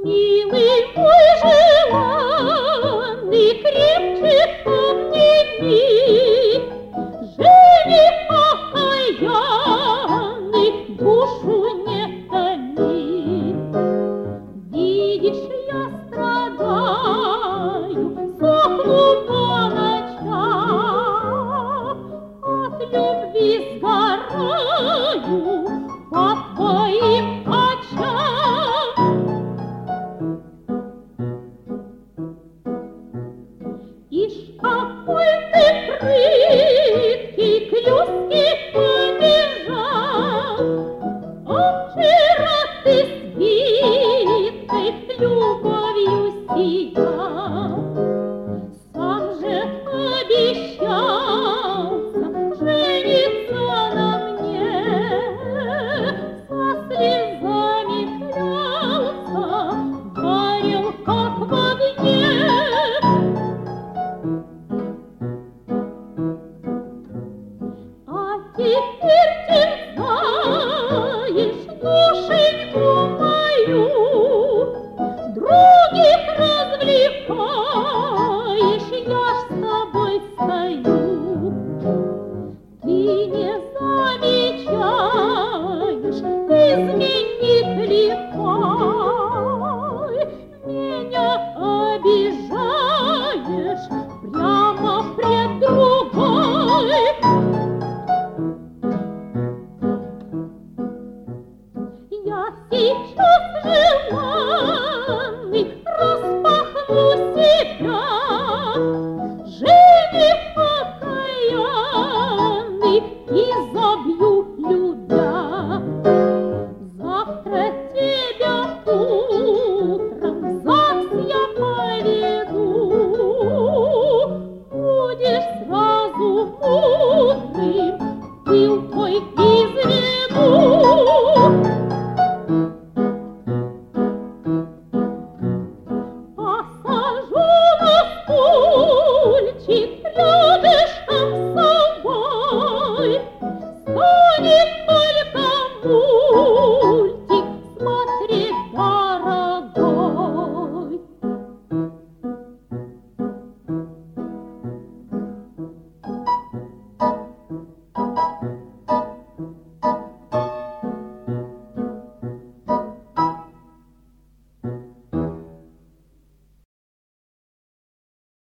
Милый мой желанный, крепче обними, жених окаянный, душу не томи. Видишь, я страдаю, сохну по ночам, от любви сгораю по твоим очам. Ишь, какой ты прыткий, к Люське побежал, а вчера ты с Виткой любовью сиял.